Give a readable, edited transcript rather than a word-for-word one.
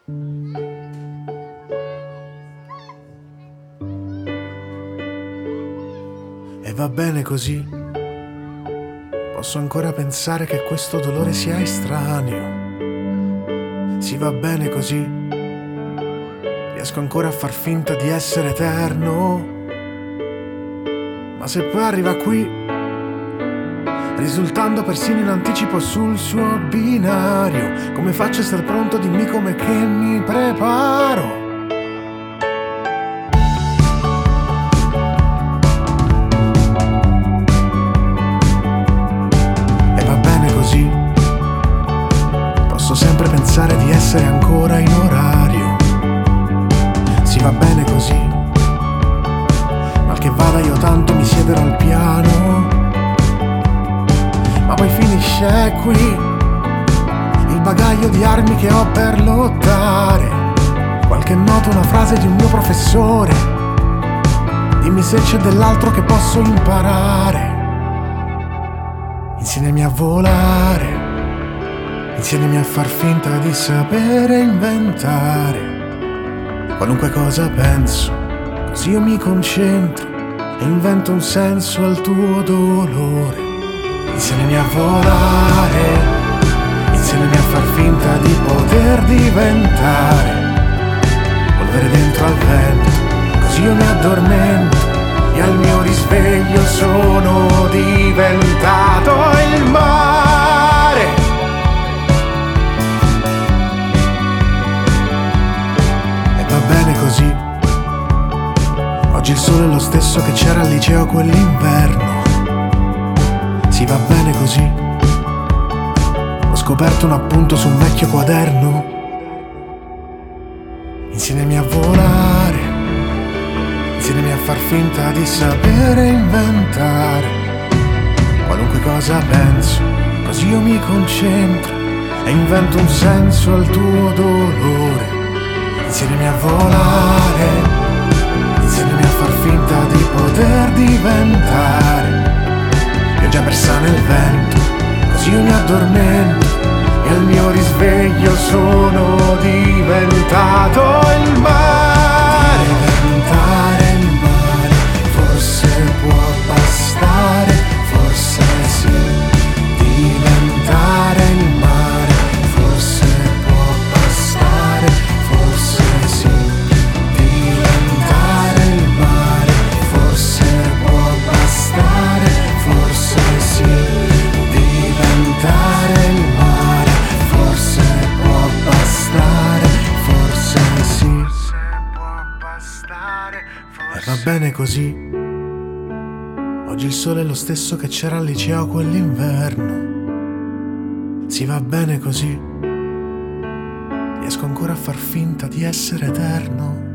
E va bene così. Posso ancora pensare che questo dolore sia estraneo. Sì, va bene così. Riesco ancora a far finta di essere eterno. Ma se poi arriva qui, risultando persino in anticipo sul suo binario, come faccio a essere pronto? Dimmi come che mi preparo. Posso sempre pensare di essere ancora in orario. Sì, va bene così. Mal che vada io tanto mi siederò al piano. Ma poi finisce qui il bagaglio di armi che ho per lottare. Qualche nota, una frase di un mio professore. Dimmi se c'è dell'altro che posso imparare. Insegnami a volare. Insegnami a far finta di sapere inventare. Qualunque cosa penso, così io mi concentro e invento un senso al tuo dolore. Insegnami a volare. Insegnami a far finta di poter diventare polvere dentro al vento, così io mi addormento e al mio risveglio sono diventato il mare. Bene così. Oggi il sole è lo stesso che c'era al liceo quell'inverno. Sì, va bene così. Ho scoperto un appunto su un vecchio quaderno. Insegnami a volare. Insegnami a far finta di sapere inventare. Qualunque cosa penso, così io mi concentro e invento un senso al tuo dolore. Insegnami a volare. Insegnami a far finta di poter diventare pioggia persa nel vento, così io mi addormento e al mio risveglio sono diventato il mare. Diventare il mare, forse può bastare, forse sì. Diventare il mare, forse può bastare, forse sì. Diventare il mare, forse può bastare, forse sì. Diventare il mare, forse può bastare, forse sì. E va bene così. Oggi il sole è lo stesso che c'era al liceo quell'inverno. Sì, va bene così. Riesco ancora a far finta di essere eterno.